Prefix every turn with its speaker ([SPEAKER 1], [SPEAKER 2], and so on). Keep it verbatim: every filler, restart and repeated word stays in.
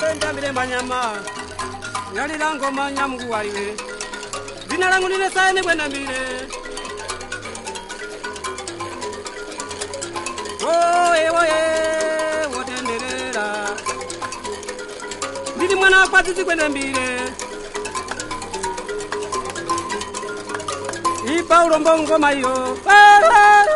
[SPEAKER 1] Ndambile manyama Yali lango manyamu waliwe Dina langu nile saini kwenda mbile Oye oye Wotendelera Ndili mwana kwa titi kwenda mbile Ipa ulombongo mayo